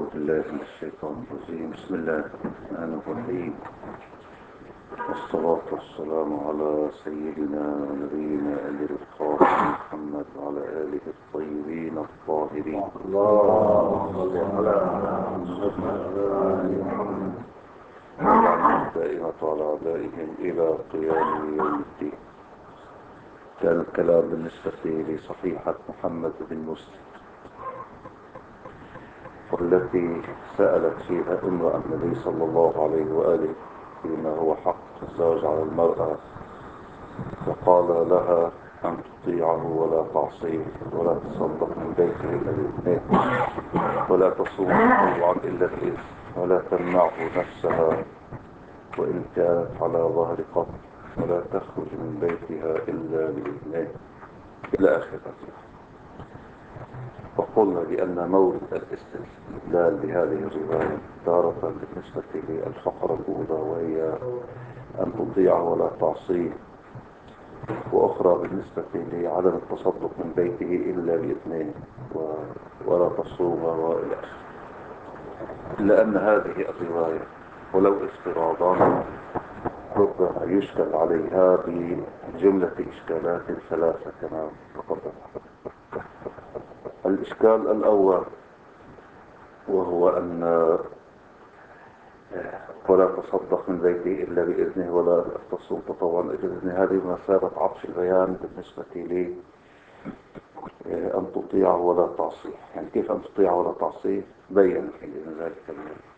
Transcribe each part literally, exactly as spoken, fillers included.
بالله من الشيطان الرجيم. بسم الله الرحمن الرحيم، والصلاة والسلام على سيدنا ونبينا أبي القاسم محمد وعلى آله الطيبين الطاهرين. اللهم صل على محمد وعلى الدائمة على أعدائهم إلى قيام يوم الدين. كان الكلام بالنسبة لصحيحة محمد بن مسلم، والتي سألت فيها امرأة النبي صلى الله عليه وآله فيما هو حق الزوج على المرأة، فقال لها أن تطيعه ولا تعصيه، ولا تصدق من بيته إلا بإذنه، ولا تصوم تطوعا إلا بإذنه، ولا تمنعه نفسها وإن كانت على ظهر قبر، ولا تخرج من بيتها إلا بإذنه، إلى آخره. وقلنا بأن مورد الاستدلال بهذه الرواية تارة بالنسبة للفقرة الأولى وهي أن تطيعه ولا تعصيه، وأخرى بالنسبة لعدم التصدق من بيته إلا بإذنه ولا تصوم وإلى آخره. إلا أن هذه الرواية ولو افتراضا ربما يشكل عليها بجملة إشكالات ثلاثة كما تقدم. الإشكال الأول وهو أن ولا تصدق من بيته إلا بإذنه ولا تصوم تطوعا إلا بإذنه، هذه مثابة عطف البيان بالنسبة لي أن تطيعه ولا تعصيه. يعني كيف أن تطيعه ولا تعصيه؟ بين حين ذلك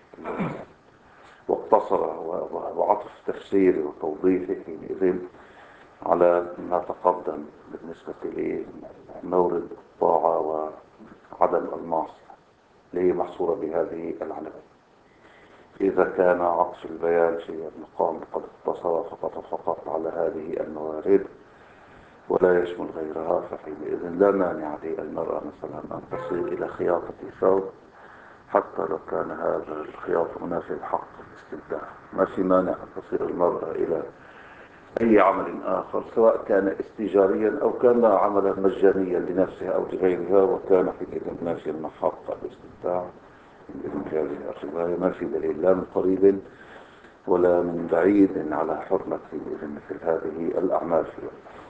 واقتصر وعطف تفسيري وتوضيحي حينئذ على ما تقدم بالنسبة لمورد الطاعة وعدم المعصية اللي هي محصورة بهذه العلامة. إذا كان عطف البيان في المقام قد اقتصر فقط فقط على هذه الموارد ولا يشمل غيرها، فحينئذ لا مانع للمرأة مثلا أن تصل إلى خياطة ثوب حتى لو كان هذا الخياط منافي لحق الاستمتاع. ما في مانع أن تصير المرأة إلى أي عمل آخر سواء كان استيجاريا أو كان عملا مجانيا لنفسها أو لغيرها، وكان حينئذ منافيا مع حق الاستمتاع. من هذه الرواية ما في دليل لا من قريب ولا من بعيد على حرمة مثل هذه الأعمال في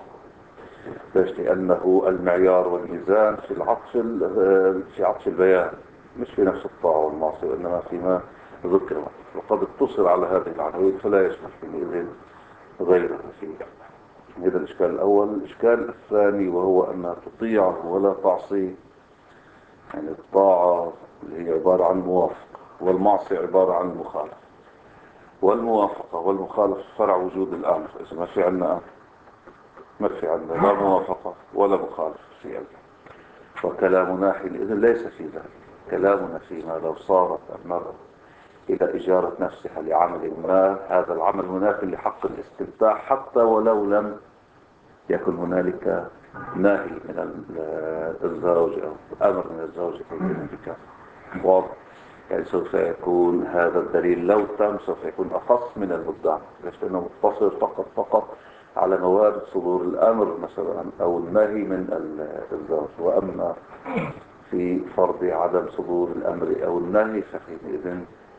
ليش؟ لأنه المعيار والميزان في العطف في عطف البيان مش في نفس الطاعة والمعصية، وإنما فيما ذكر، وقد اتصل على هذه العناوين فلا يشمل حينئذ غيرها فيه. هذا الإشكال الأول. الإشكال الثاني وهو أن تطيعه ولا تعصيه، يعني الطاعة اللي هي عبارة عن موافقة والمعصية عبارة عن مخالفة، والموافقة والمخالفة فرع وجود الأمر. إذا ما في عنا أمر ما في عنا لا موافقة ولا مخالفة في أمر، وكلامنا حينئذ ليس في ذلك. كلامنا فيما لو صارت المرأة إلى إجارة نفسها لعمل ما، هذا العمل منافي لحق الاستمتاع حتى ولو لم يكن هنالك ناهي من الزوج أو أمر من الزوج في الانفكاك. واضح؟ يعني سوف يكون هذا الدليل لو تم سوف يكون أخص من المدعى، لأنه مقتصر فقط فقط على موارد صدور الأمر مثلا أو النهي من الزوج. وأما في فرض عدم صدور الأمر أو النهي فحينئذ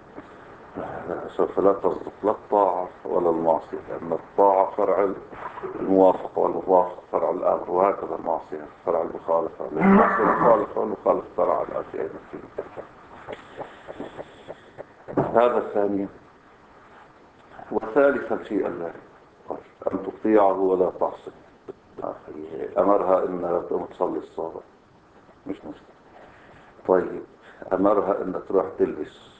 سوف لا تصدق لا الطاعة ولا المعصية، لأن الطاعة فرع الموافقة والموافقة فرع الأمر، وهكذا المعصية فرع المخالفة المخالفة والمخالفة فرع الأمر. هذا الثاني. وثالثا في أن تطيعه ولا تعصي، أمرها إنها تصلي الصلاة مش مشكلة. طيب أمرها إنها تروح تلبس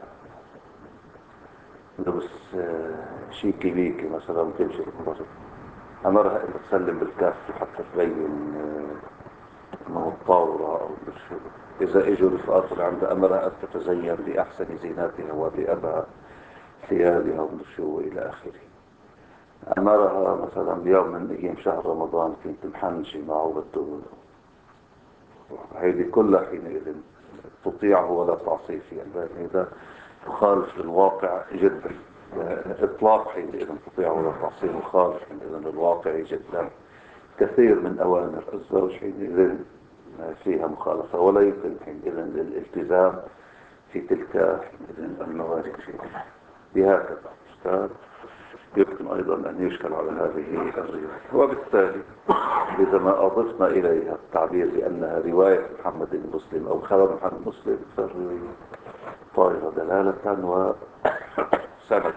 لبس شيكي بيكي مثلا تمشي بالمرض، أمرها إنها تسلم بالكاف حتى تبين أنه الطاورة أو بالشيء. إذا إجوا رفقات عند أمرها أن تتزين بأحسن زيناتها وبأبهى ثيابها والشو إلى آخره. أمرها مثلا بيوم من أيام شهر رمضان كنت محنشي معه بالدول، هذه كلها حينئذ تطيعه ولا تعصيه في الباب. هذا تخالف للواقع جدا إطلاق، حينئذ تطيعه ولا تعصيه مخالف حينئذ للواقع جدا. كثير من أوامر الزوج حينئذ فيها مخالفة، ولا يمكن حينئذ للالتزام في تلك الموارد. بهكذا أستاذ يمكن أيضا أن يشكل على هذه الرواية. وبالتالي إذا ما أضفنا إليها التعبير بأنها رواية محمد بن مسلم أو خبر محمد بن مسلم فالرواية طائرة دلالة وسندا.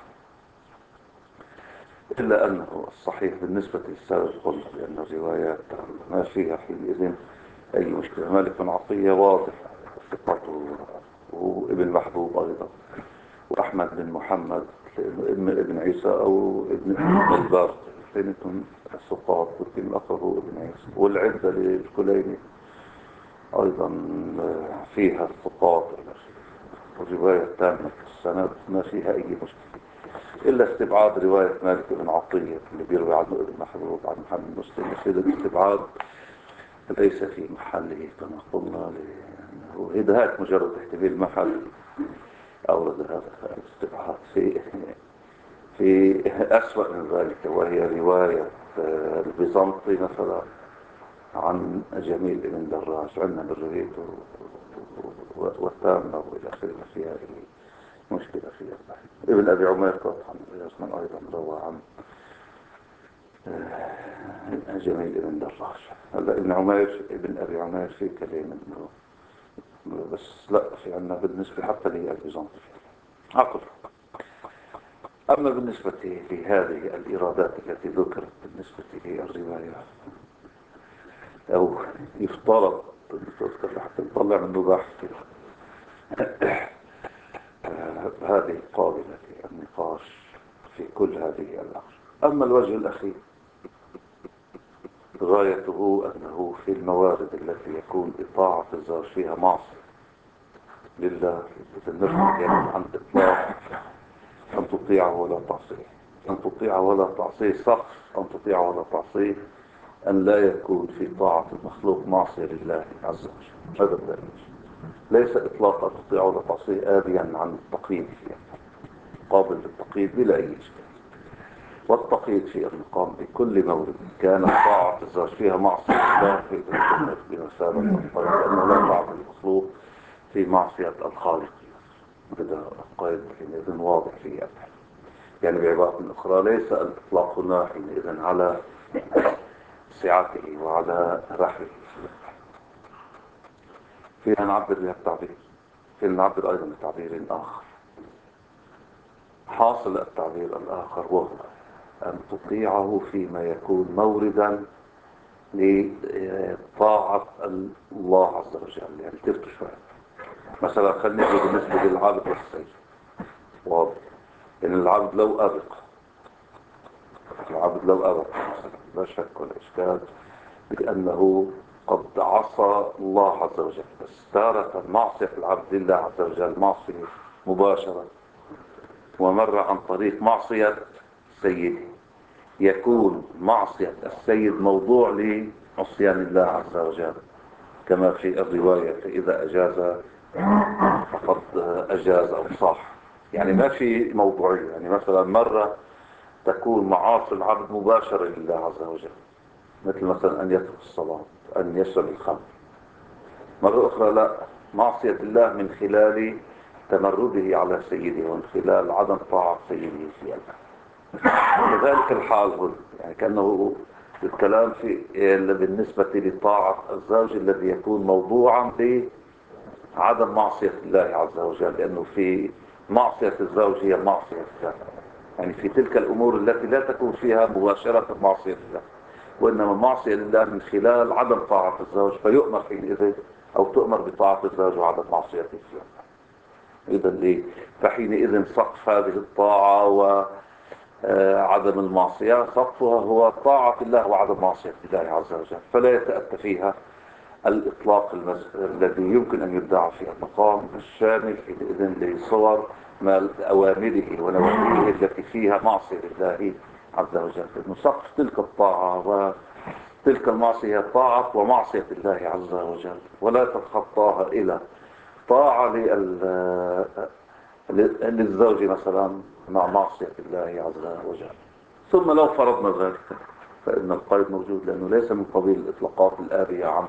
إلا أنه الصحيح بالنسبة للسابق قلنا بأن الروايات ما فيها حينئذ أي مشكلة. مالك بن عطية واضح ثقته، وابن محبوب أيضا، وأحمد بن محمد ابن ابن عيسى أو ابن البار اثنين الثقات، والتين الآخر هو ابن عيسى. والعدة للكليني أيضا فيها الثقات، والرواية التامة في السند ما فيها أي مشكلة، إلا استبعاد رواية مالك بن عطية اللي بيروي عنه ابن محبوب عن محمد مسلم. هذا الاستبعاد ليس في محله كما قلنا، لأنه إذا مجرد احتمال محل أورد هذا الاستبعاد في في أسوأ من ذلك، وهي رواية البيزنطي مثلا عن جميل بن دراج عندنا بالرهيب والتامة وإلى آخره فيها مشكلة فيها. ابن أبي عمير قطعا يسمى أيضا روى عن جميل بن دراج. هلا ابن عمير ابن أبي عمير في كلام إنه بس لا، في عنا بالنسبة حتى لي البيزنطي عقل. أما بالنسبة لهذه الإرادات التي ذكرت بالنسبة للرواية، أو يفترض تذكر حتى نطلع منه بحث هذه قابلة للنقاش في كل هذه الأمر. أما الوجه الأخير غايته أنه في الموارد التي يكون إطاعة الزوج فيها معصية لله تنفذ يعني عن إطلاق أن تطيعه ولا تعصيه، أن تطيعه ولا تعصيه سقف، أن تطيعه ولا تعصيه أن لا يكون في طاعة المخلوق معصية لله عز وجل. هذا الدليل. ليس إطلاق أن تطيعه ولا تعصيه آبيا عن التقييد فيها، قابل للتقييد بلا أي إشكال. والتقييد في المقام بكل مورد كان طاعة الزوج فيها معصية لله في بمثابة القيد، لأنه لا طاعة المخلوق في معصية الخالق. هذا القيد حينئذ واضح فيها. يعني بعبارة أخرى ليس الإطلاق هنا حينئذ على سعته وعلى رحله. فينا نعبر بها التعبير، فينا نعبر أيضا بتعبير آخر. حاصل التعبير الآخر وهو أن تطيعه فيما يكون موردا لطاعة الله عز وجل. يعني تفتش شوية مثلا خلينا نقول بالنسبة للعبد والسيد واضح، يعني العبد لو أبق العبد لو أبق مثلا لا شك ولا إشكال بأنه قد عصى الله عز وجل، بس تارة معصية العبد لله عز وجل معصية مباشرة ومر عن طريق معصية سيده، يكون معصية السيد موضوع لعصيان الله عز وجل كما في الرواية فإذا أجاز فقد أجاز أو صح. يعني ما في موضوعية. يعني مثلا مرة تكون معاصي العبد مباشرة لله عز وجل، مثل مثلا أن يترك الصلاة، أن يشرب الخمر. مرة أخرى لا، معصية الله من خلال تمرده على سيده ومن خلال عدم طاعة سيده في الله. كذلك الحال هنا، يعني كأنه الكلام في بالنسبة لطاعة الزوج الذي يكون موضوعا بعدم معصية الله عز وجل، لأنه في معصية الزوج هي معصية الله، يعني في تلك الأمور التي لا تكون فيها مباشرة معصية الله، وإنما معصية لله من خلال عدم طاعة الزوج، فيؤمر حينئذ أو تؤمر بطاعة الزوج وعدم معصيته فيه. إذن ليه؟ فحينئذ سقف هذه الطاعة وعدم المعصية سقفها هو طاعة الله وعدم معصية الله عز وجل، فلا يتأتى فيها الإطلاق المز... الذي يمكن أن يدعى في المقام الشامل حينئذ لصور ما أوامره ونواهيه التي فيها معصية لله عز وجل. إنه سقف تلك الطاعة وتلك المعصية طاعة ومعصية الله عز وجل، ولا تتخطاها إلى طاعة لل... للزوج مثلا مع معصية الله عز وجل. ثم لو فرضنا ذلك فإن القيد موجود، لأنه ليس من قبيل الإطلاقات الآبية عن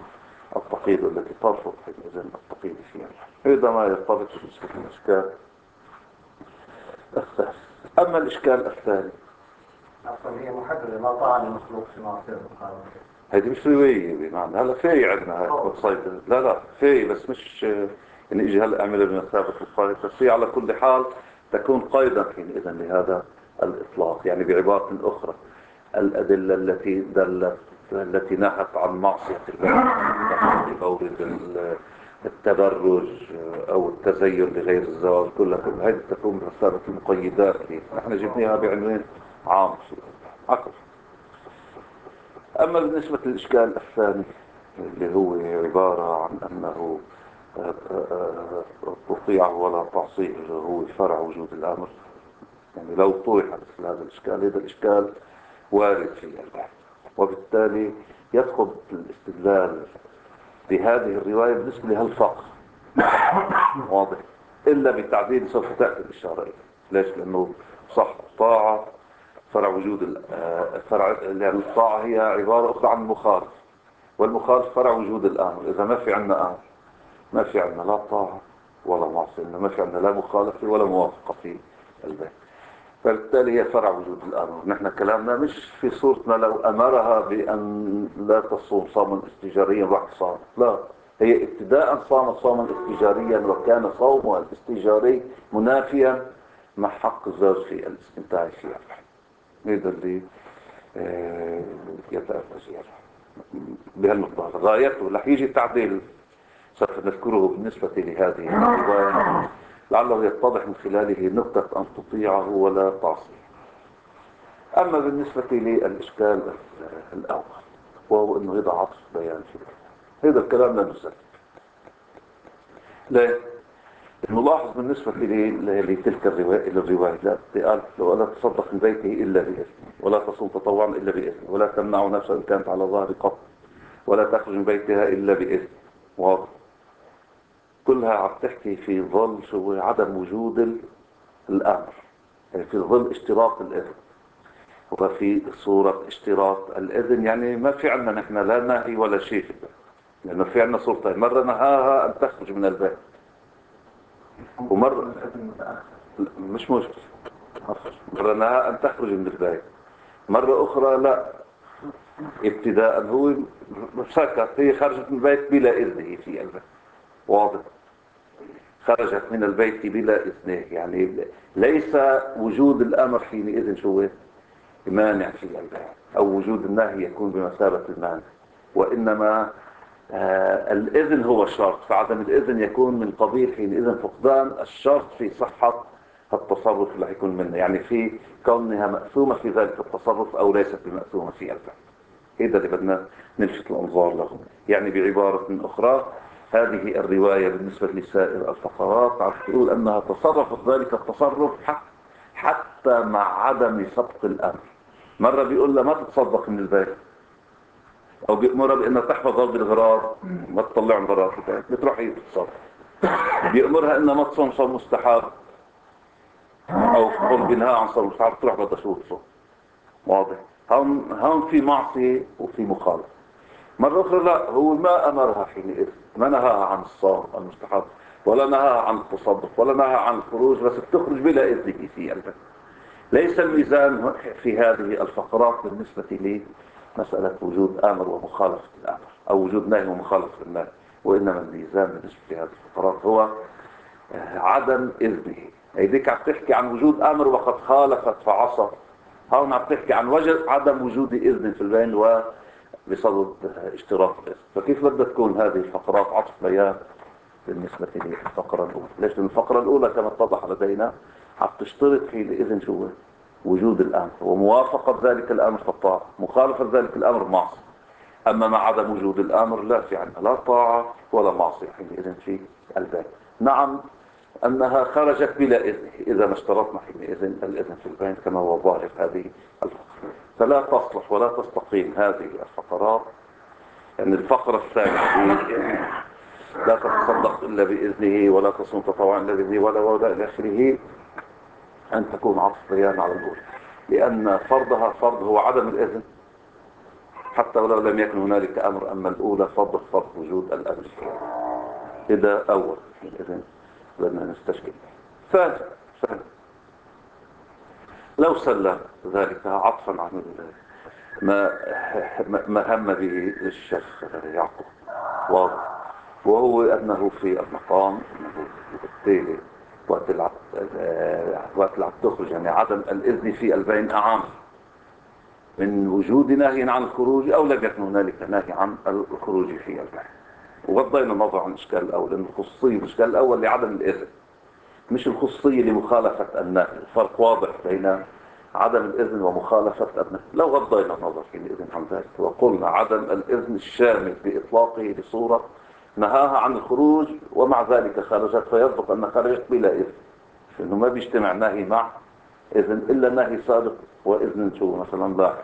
التقييد التي ترفض حينئذ التقييد فيها. هذا ما يرتبط بالنسبة للإشكال الثاني. أما الإشكال الثاني أصلا هي محددة لا طاعة للمخلوق في معصية الخالق. هذه مش رواية بمعنى هلا في عندنا هاي صيد لا لا في بس مش يعني اجي هلا اعملها بمثابة الخالق، بس في على كل حال تكون قيدا حينئذ لهذا الإطلاق. يعني بعبارة أخرى الأدلة التي دلت التي نهت عن معصية الله بمورد التبرج أو التزين لغير الزواج كلها هذه تكون بمثابة المقيدات. نحن جبناها بعنوان عام أقل. أما بالنسبة للإشكال الثاني اللي هو عبارة عن أنه تطيعه ولا تعصيه اللي هو فرع وجود الأمر، يعني لو طرح مثل هذا الإشكال، هذا الإشكال وارد في البحث، وبالتالي يسقط الاستدلال بهذه الرواية بالنسبة لها الفقر واضح إلا بتعديل سوف تأتي الإشارة إليه. ليش؟ لأنه صح الطاعة فرع وجود الفرع، يعني الطاعة هي عبارة أخرى عن المخالف، والمخالف فرع وجود الآمر. إذا ما في عندنا آمر ما في عندنا لا طاعة ولا معصية، ما في عندنا لا مخالفة ولا موافقة في البيت، فبالتالي هي فرع وجود الآمر. نحن كلامنا مش في صورتنا لو أمرها بأن لا تصوم صوما استجاريا راح تصام، لا، هي ابتداء صامت صوما استجاريا وكان صومها الاستجاري منافيا مع حق الزوج في الاستمتاع فيها. هذا اللي يتأتى بهالنقطة غايته رح يجي تعديل سوف نذكره بالنسبة لهذه الرواية لعله يتضح من خلاله نقطة أن تطيعه ولا تعصيه. أما بالنسبة للإشكال الأول وهو أنه هذا عطف بيان فيه، هذا الكلام لا نزل. ليه؟ نلاحظ بالنسبة لتلك الرواية الرواية لا قال ولا تصدق من بيته إلا بإذنه، ولا تصوم تطوعا إلا بإذنه، ولا تمنع نفسها إن كانت على ظهر قط، ولا تخرج من بيتها إلا بإذنه. واضح؟ كلها عم تحكي في ظل شو عدم وجود الأمر، يعني في ظل اشتراط الإذن، وفي صورة اشتراط الإذن يعني ما في عندنا نحن لا نهي ولا شيء، لأنه في عندنا صورتين، مرة نهاها أن تخرج من البيت ومرة مش مشكلة مرة نهاها أن تخرج من البيت، مرة أخرى لا، ابتداء هو سكت، هي خرجت من البيت بلا إذنه في البيت. واضح؟ خرجت من البيت بلا إذنه، يعني ليس وجود الأمر حينئذ شو مانع في البيت، أو وجود النهي يكون بمثابة المانع، وإنما آه الإذن هو الشرط، فعدم الإذن يكون من قبيل حينئذ فقدان الشرط في صحة التصرف اللي هيكون منه، يعني في كونها مأثومة في ذلك التصرف أو ليست بمأثومة في البيت. هذا اللي بدنا نلفت الأنظار له. يعني بعبارة أخرى هذه الرواية بالنسبة لسائر الفقرات عم تقول أنها تصرفت ذلك التصرف حتى مع عدم سبق الأمر. مرة بيقول لها ما تتصدق من البيت، أو بيأمرها بأنها تحفظ بالغرار ما تطلع الغرار في البيت بتروح هي تتصدق. بيأمرها أنها ما تصوم صوم مستحب أو قل بنهاء عن صوم مستحب تروح بدها شو تصوم. واضح؟ هون هون في معصية وفي مخالفة. مرة أخرى لا، هو ما أمرها حينئذ، ما نهاها عن الصوم المستحب ولا نهاها عن التصدق ولا نهاها عن الخروج، بس بتخرج بلا إذنه في البيت. ليس الميزان في هذه الفقرات بالنسبة لي مسألة وجود آمر ومخالفة الآمر أو وجود نهي ومخالفة النهي، وإنما الميزان بالنسبة لهذه الفقرات هو عدم إذنه. هيديك عم تحكي عن وجود آمر وقد خالفت فعصى، هون عم تحكي عن وجد عدم وجود إذن في البين وبصدد اشتراط الإذن. فكيف بدها تكون هذه الفقرات عطف بيان بالنسبة للفقرة الأولى؟ ليش؟ لأن الفقرة الأولى كما اتضح لدينا عم تشترط حينئذ شو وجود الأمر وموافقة ذلك الأمر فالطاعة، مخالفة ذلك الأمر معصية. أما مع عدم وجود الأمر لا في عندنا لا طاعة ولا معصية حينئذ في البين. نعم أنها خرجت بلا إذن إذا ما اشترطنا حينئذ الإذن في البين كما هو ظاهر هذه الفقرة، فلا تصلح ولا تستقيم هذه الفقرات. يعني الفقرة الثانية لا تتصدق إلا بإذنه ولا تصوم تطوعا إلا بإذنه ولا ولا إلى آخره أن تكون عطف بيان على الأولى، لأن فرضها فرض هو عدم الإذن حتى ولو لم يكن هنالك أمر. أما الأولى فضل فرض وجود الأب الكامل. كده أول إذن بدنا نستشكل. ثاني ثاني لو سلم ذلك عطفا عن ما ما هم به الشيخ يعقوب واضح، وهو أنه في المقام أنه بالتالي وقت العبد وقت العبد تخرج، يعني عدم الإذن في البين أعم من وجود نهي عن الخروج أو لم يكن هنالك نهي عن الخروج في البين. وغضينا النظر عن الإشكال الأول، لأن الخصوصية الإشكال الأول لعدم الإذن، مش الخصوصية لمخالفة النهي. الفرق واضح بين عدم الإذن ومخالفة النهي. لو غضينا النظر في الإذن عن ذلك وقلنا عدم الإذن الشامل بإطلاقه بصورة نهاها عن الخروج ومع ذلك خرجت، فيصدق أن خرجت بلا إذن، لأنه ما بيجتمع نهي مع إذن إلا نهي سابق وإذن شو مثلا لاحق.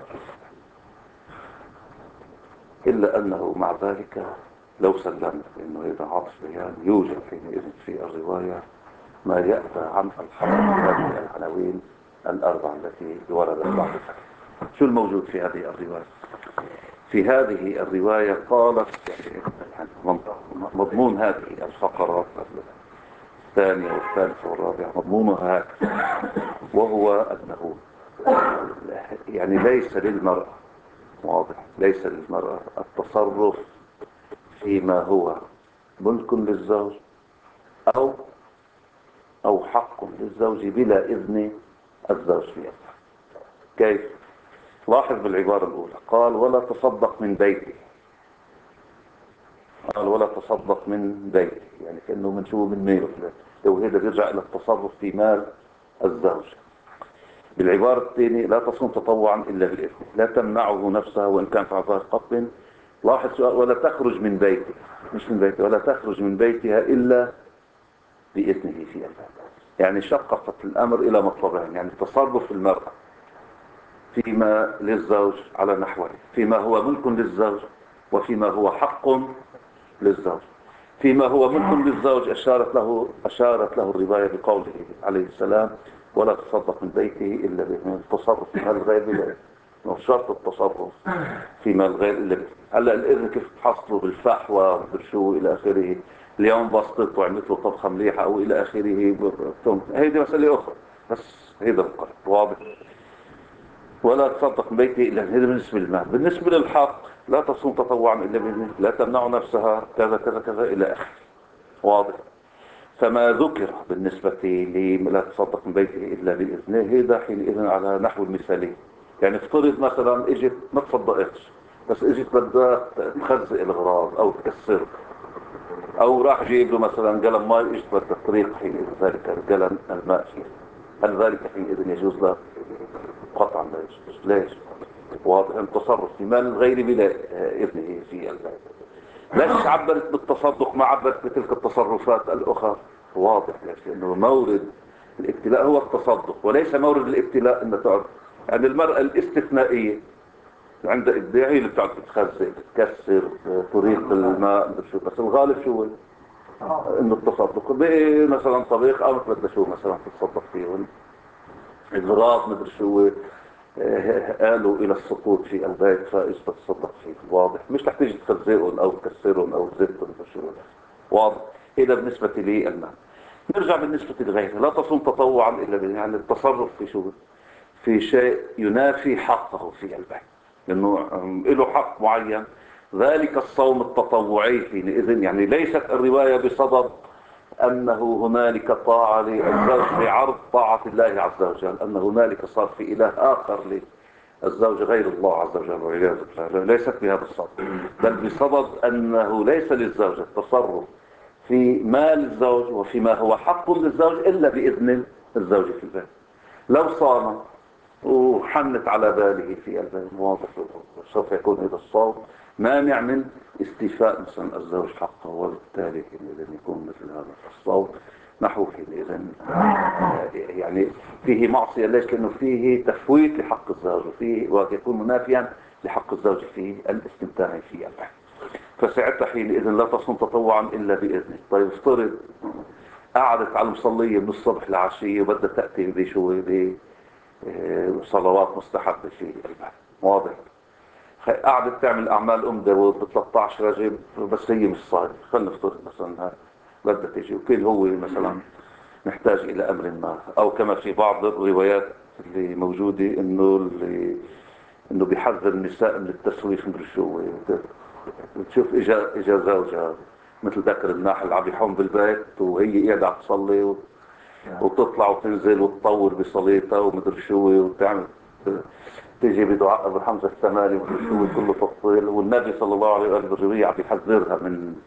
إلا أنه مع ذلك لو سلمنا إنه إذا عطف بيان يوجد حينئذ في الرواية ما يأتى عن الحرف هذه العناوين الأربع التي وردت بعد ذلك. شو الموجود في هذه الرواية؟ في هذه الرواية قالت يعني مضمون هذه الفقرات الثانية والثالثة والرابعة مضمونها هكذا، وهو أنه يعني ليس للمرأة، واضح، ليس للمرأة التصرف فيما هو ملك للزوج أو أو حق للزوج بلا إذن الزوج فيه. كيف؟ لاحظ بالعبارة الأولى قال ولا تصدق من بيتي، قال ولا تصدق من بيتي، يعني كأنه من شو من ميله، لو هذا بيرجع إلى التصرف في مال الزوج. بالعبارة الثانية لا تصوم تطوعا إلا بالإذن، لا تمنعه نفسها وإن كان في عذاب قتل. لاحظ سؤال ولا تخرج من بيتي، مش من بيتي، ولا تخرج من بيتها إلا بإذنه في البيت. يعني شققت الأمر إلى مطلبين، يعني تصرف المرأة فيما للزوج على نحوين، فيما هو ملك للزوج وفيما هو حق للزوج. فيما هو ملك للزوج أشارت له أشارت له الرواية بقوله عليه السلام ولا تصدق من بيته إلا بإذنه. التصرف في مال الغير بلا إذن، شرط التصرف في مال الغير إلا بإذنه. هلا الإذن كيف تحصله بالفحوى بالشو إلى آخره، اليوم بسطت وعملت له طبخة مليحة أو إلى آخره، هيدي مسألة أخرى، بس هيدا القرار واضح. ولا تصدق من بيته إلا هذا بالنسبة للمال. بالنسبة للحق لا تصوم تطوعا إلا بإذنه، لا تمنع نفسها كذا كذا كذا إلى آخره، واضح. فما ذكر بالنسبة لي لا تصدق من بيته إلا بإذنه هذا حينئذ على نحو المثالي. يعني افترض مثلا اجت ما تصدقتش، بس اجت بدها تخزق الغراض أو تكسر، أو راح جيب له مثلا قلم ماء اجت بدها طريق حينئذ ذلك القلم الماء فيه، هل ذلك حينئذ يجوز له؟ قطعا لا يجوز. ليش؟ واضح التصرف في مال الغير بلا إذنه في البيت. ليش عبرت بالتصدق ما عبرت بتلك التصرفات الأخرى؟ واضح، لأنه مورد الابتلاء هو التصدق وليس مورد الابتلاء أن تعد. يعني المرأة الاستثنائية عند إبداعه اللي بتقعد تخزن تكسر طريق الماء، بس الغالب شو هو؟ انه التصدق مثلا طبيخ او مثل شو مثلا تتصدق فيه الغراض مدري شو قالوا الى السقوط في البيت فايش بتصدق فيه. واضح، مش رح تيجي تخزقهم او تكسرهم او تزيدهم شو. واضح. هذا بالنسبه لي المال. نرجع بالنسبه لغيره لا تصوم تطوعا الا بالله، يعني التصرف في شو في شيء ينافي حقه في البيت، لانه له حق معين. ذلك الصوم التطوعي حينئذ يعني ليست الروايه بصدد أنه هنالك طاعة للزوج بعرض طاعة الله عز وجل، أن هنالك صار في إله آخر للزوج غير الله عز وجل والعياذ بالله، ليست بهذا الصدد، بل بصدد أنه ليس للزوج التصرف في مال الزوج وفيما هو حق للزوج إلا بإذن الزوج في البيت. لو صام وحنت على باله في البيت واضح سوف يكون هذا الصوم مانع من استيفاء مثلا الزوج حقه، وبالتالي حينئذ يكون مثل هذا الصوم نحو حينئذ يعني فيه معصية. ليش؟ لأنه فيه تفويت لحق الزوج وفيه ويكون منافيا لحق الزوج في الاستمتاع في البيت. فساعتها حينئذ لا تصوم تطوعا إلا بإذنه. طيب افترض قعدت على المصلية من الصبح لعشية وبدها تأتي بشو صلوات مستحبة في البيت، واضح. قعدت تعمل أعمال أم داوود ب ثلاثة عشر رجل، بس هي مش صاير. خلينا نفترض مثلا هاي بدها تيجي، وكيل هو مثلا نحتاج إلى أمر ما، أو كما في بعض الروايات اللي موجودة إنه اللي إنه بيحذر النساء من التسويف من شو. بتشوف إجا إجا زوجها مثل ذكر الناحل اللي عم يحوم بالبيت وهي قاعدة عم تصلي و... وتطلع وتنزل وتطور بصليتها ومدري شو وتعمل، تيجي بدعاء ابو حمزه الثماني ومدري شو كله تفصيل. والنبي صلى الله عليه وآله بالرواية عم يحذرها من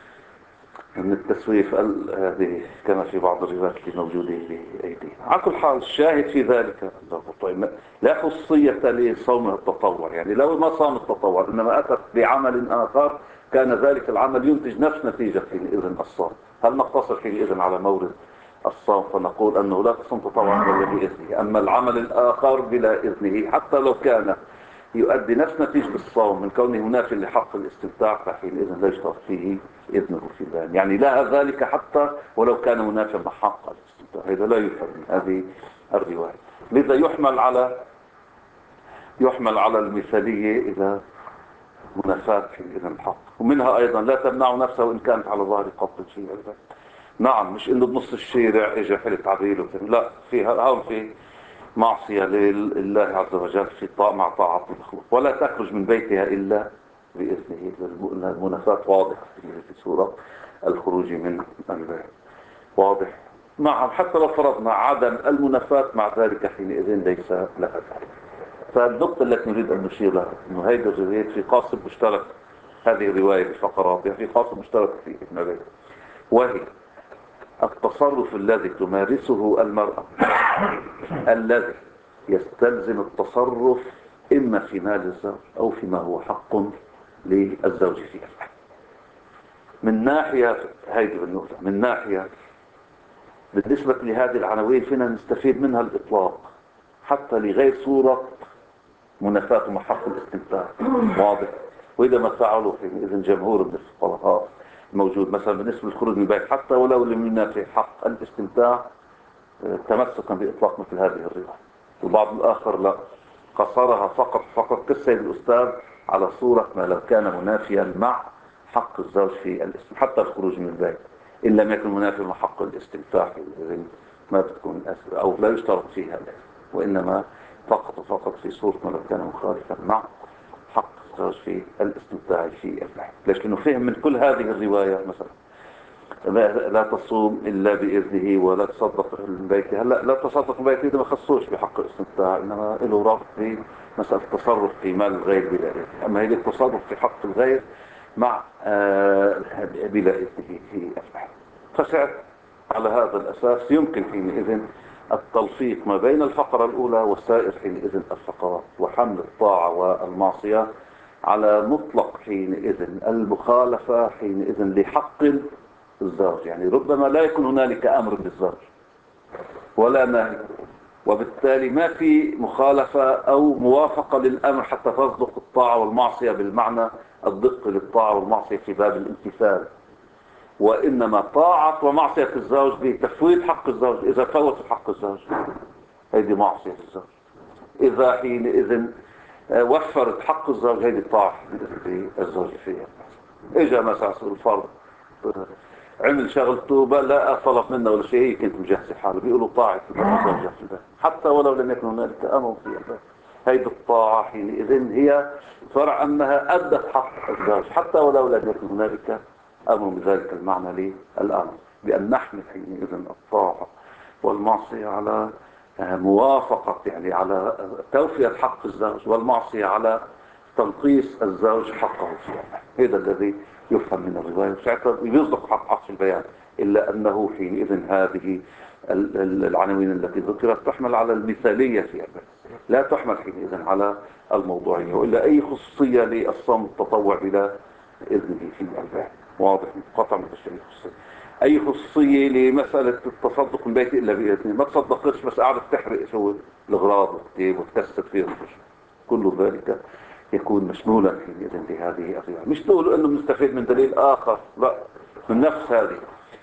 من التسويف. قال هذه كما في بعض الروايات اللي موجودة بأيدينا. على كل حال الشاهد في ذلك لا خصية لصوم التطوع، يعني لو ما صام التطوع إنما أتت بعمل آخر كان ذلك العمل ينتج نفس نتيجة حينئذ الصوم. هل نقتصر حينئذ على مورد الصوم فنقول أنه لا تصوم تطوعا إلا بإذنه، أما العمل الآخر بلا إذنه حتى لو كان يؤدي نفس نتيجة الصوم من كونه منافي لحق الاستمتاع فحينئذ لا يشترط فيه إذنه في ذلك، يعني لا ذلك حتى ولو كان منافيا مع حق الاستمتاع. هذا لا يفهم من هذه الرواية. لذا يحمل على يحمل على المثالية إذا منافاة حينئذ الحق، ومنها أيضا لا تمنع نفسه وإن كانت على ظهر قبض شيء. نعم، مش إنه بنص الشارع إجا حلت عبيل، لا، فيها هون في معصية لله عز وجل في طاعة مع طاعة المخلوق. ولا تخرج من بيتها إلا بإذنه. المنافاة واضحة في سورة الخروج من البيت، واضح. نعم، حتى لو فرضنا عدم المنافاة مع ذلك حينئذ ليس لها ذلك. فالنقطة التي نريد أن نشير لها أنه هيدا الرواية في قاسم مشترك، هذه الرواية بفقراتها في قاسم مشترك في ابن أبي، وهي التصرف الذي تمارسه المرأة الذي يستلزم التصرف إما في مال الزوج أو فيما هو حق للزوج فيه. من ناحية هذه النقطة، من ناحية بالنسبة لهذه العناوين فينا نستفيد منها الإطلاق حتى لغير صورة منافاة مع حق الاستمتاع، واضح. وإذا ما فعلوا إذن جمهور من الفقهاء موجود مثلا بالنسبة للخروج من البيت حتى ولو لم ينافي حق الاستمتاع تمسكا بإطلاق مثل هذه الرواية. البعض الآخر لا، قصرها فقط فقط كالسيد الأستاذ على صورة ما لو كان منافيا مع حق الزوج في الاستمتاع حتى الخروج من البيت إن لم يكن منافيا مع حق الاستمتاع ما بتكون أسر أو لا يشترط فيها، وإنما فقط فقط في صورة ما لو كان مخالفا مع حق الزوج في الاستمتاع في البيت. لكنه فهم من كل هذه الرواية مثلا لا تصوم إلا بإذنه ولا تصدق من بيته. هلا لا تصدق من بيته ما خصوش بحق الاستمتاع، إنما له رابط في مسألة التصرف في مال الغير بلا إذن. أما هي التصرف في حق الغير مع آه بلا إذنه في البيت. فسعت على هذا الأساس يمكن حينئذ التلفيق ما بين الفقرة الأولى وسائر حينئذ الفقرات، وحمل الطاعة والمعصية على مطلق حينئذ المخالفة حينئذ لحق الزوج. يعني ربما لا يكون هنالك أمر للزوج ولا نهي، وبالتالي ما في مخالفة أو موافقة للأمر حتى تصدق الطاعة والمعصية بالمعنى الدق للطاعة والمعصية في باب الامتثال، وإنما طاعة ومعصية الزوج بتفويت حق الزوج. إذا فوت حق الزوج هذه معصية الزوج، إذا حينئذ وفرت حق الزوج هذه طاعة الزوج فيها. إجا مثلا الفرض عمل شغلته لا طلب منه ولا شيء، هي كنت مجهزة حاله بيقولوا طاعة الزوجة في البيت حتى ولو لم يكن هنالك أمر في البيت. هيدي الطاعة حينئذ هي فرع أنها أدت حق الزوج حتى ولو لم يكن هنالك أمر بذلك المعنى للأمر، بأن نحمل حينئذ الطاعة والمعصية على موافقة يعني على توفية حق الزوج، والمعصية على تنقيص الزوج حقه فيها. هذا الذي يفهم من الرواية، ساعتها يصدق حق عطف البيان، إلا أنه حينئذ هذه العناوين التي ذكرت تحمل على المثالية فيها، لا تحمل حينئذ على الموضوعية، وإلا أي خصوصية للصوم التطوع بلا إذنه في البيت، واضح قطع من الشيء الخصوصية. أي خصوصية لمسألة التصدق من بيت إلا بإذنه، ما تصدقش بس قاعدة تحرق شو الأغراض وكتيب وتكسر فيه، كل ذلك يكون مشمولا حينئذ لهذه الرواية. مش تقول أنه مستفيد من دليل آخر، لا، من نفس هذه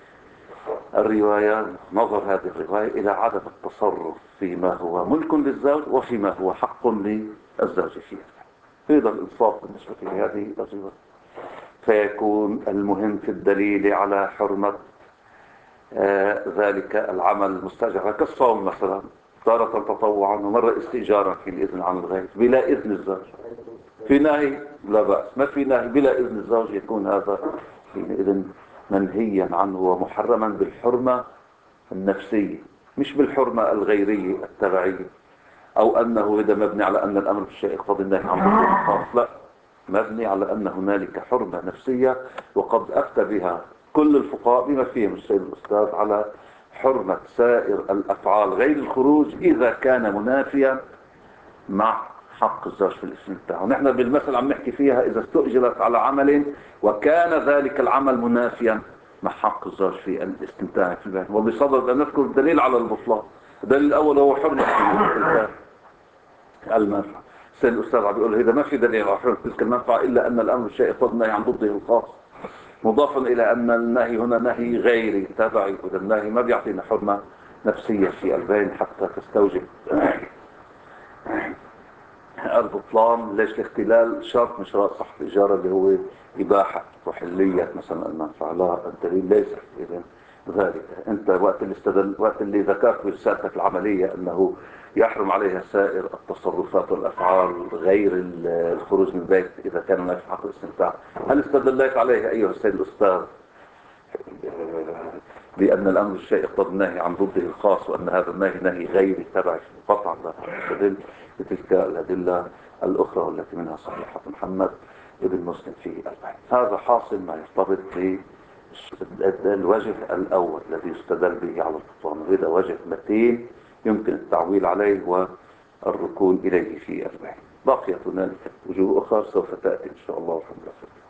الرواية نظر هذه الرواية إلى عدم التصرف فيما هو ملك للزوج وفيما هو حق للزوج فيه. أيضا الإنصاف بالنسبة لهذه الأزواج. فيكون المهم في الدليل على حرمة آه ذلك العمل المستأجر كالصوم مثلا، تارة تطوعا ومرة استئجارا في الإذن عن الغير بلا إذن الزوج. في نهي لا بأس، ما في نهي بلا إذن الزوج، يكون هذا حينئذ منهيا عنه ومحرما بالحرمة النفسية، مش بالحرمة الغيرية التبعية، أو أنه إذا مبني على أن الأمر بالشيء يقتضي النهي عن ضده الخاص، لا، مبني على أن هنالك حرمة نفسية. وقد أفتى بها كل الفقهاء بما فيهم السيد الأستاذ على حرمة سائر الأفعال غير الخروج إذا كان منافيا مع حق الزوج في الاستمتاع. ونحن بالمثل عم نحكي فيها إذا استؤجرت على عمل وكان ذلك العمل منافيا مع حق الزوج في الاستمتاع في البيت. وبصدد أن نذكر الدليل على البطلان. الدليل الأول هو حرمة المنفعة. السيد الأستاذ عم بيقول إذا ما في دليل على حرمة تلك المنفعة إلا أن الأمر الشيء يقتضي النهي عن ضده الخاص، مضافا إلى أن النهي هنا نهي غيري تبعي، وإذا النهي ما بيعطينا حرمة نفسية في البين حتى تستوجب البطلان. ليش؟ الاختلال شرط من شروط صحة الإجارة اللي هو إباحة وحلية مثلا المنفعة. لا، الدليل ليس إذن ذلك. أنت وقت اللي استدل وقت اللي ذكرت في رسالتك العملية أنه يحرم عليها سائر التصرفات والأفعال غير الخروج من البيت إذا كان هناك حق الاستمتاع، هل استدليت عليها أيها السيد الأستاذ بأن الأمر الشيء يقتضي النهي عن ضده الخاص، وأن هذا النهي نهي غير تبعي قطعا؟ لا، استدل بتلك الأدلة الأخرى والتي منها صحيحة محمد ابن مسلم في البحث. هذا حاصل ما يرتبط بالوجه الأول الذي يستدل به على البطلان، وهذا وجه متين يمكن التعويل عليه والركون إليه في البحث. بقيت هنالك وجوه أخرى سوف تأتي إن شاء الله والحمد لله.